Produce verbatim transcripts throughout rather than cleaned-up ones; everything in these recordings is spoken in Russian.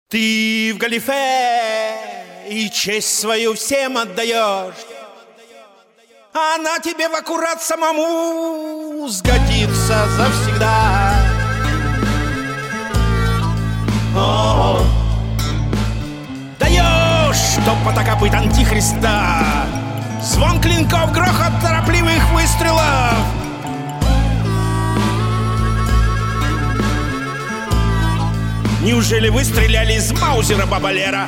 Ты в галифе и честь свою всем отдаешь, а она тебе в аккурат самому сгодится завсегда. О, даешь топота копыт антихриста, звон клинков, грохот торопливых выстрелов. Неужели вы стреляли из маузера, Бабалера?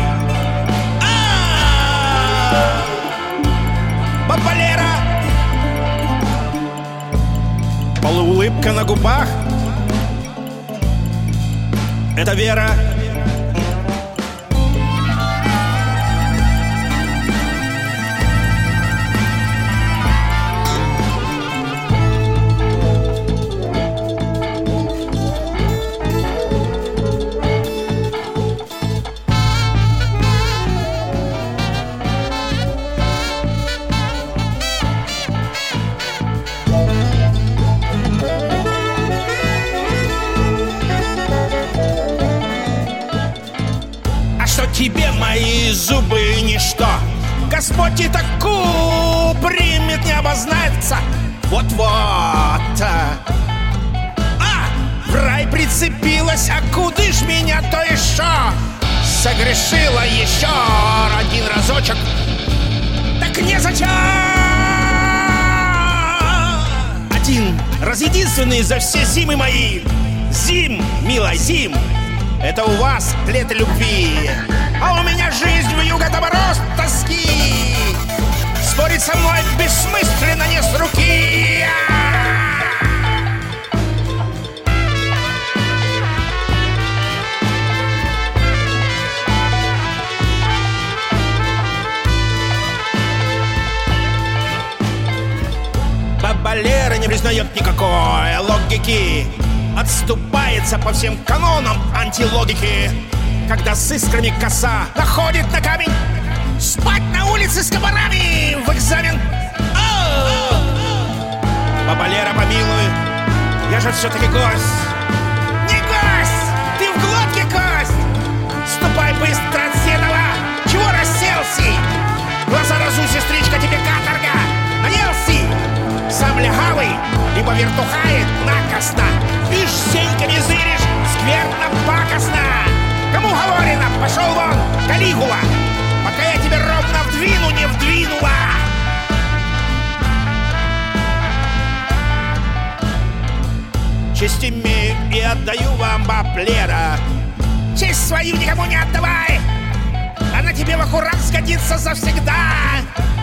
А-а-а! Бабалера! Полуулыбка на губах. Это Вера. Тебе мои зубы ничто. Господь и таку примет, не обознается. Вот-вот. А, в рай прицепилась, а куда ж меня то еще? Согрешила еще один разочек. Так незачем. Один раз единственный за все зимы мои. Зим, милая, зим. Это у вас лето любви, а у меня жизнь вьюга мороз тоски. Спорить со мной бессмысленно, не с руки. Бабалера не признает никакой логики, отступается по всем канонам антилогики. Когда с искрами коса находит на камень, спать на улице с комарами в экзамен. О-о-о! Бабалера, помилуй, я же все-таки гость. Не гость, ты в глотке кость. Ступай быстро от седова, чего расселся? Глаза разуй, сестричка, тебе каторга. Наелся, сам лягавый, либо вертухает накосно. Ишь, сеньками зыришь, скверно, пакостно. Кому говорено, пошел вон, Калигула, пока я тебе ровно вдвину не вдвинула. Честь имею и отдаю вам, Баблера. Честь свою никому не отдавай, она тебе в аккурат сгодится завсегда.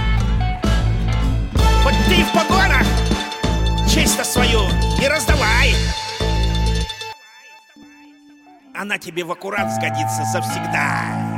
Вот ты в погонах, честь-то свою не раздавай, она тебе в аккурат сгодится завсегда.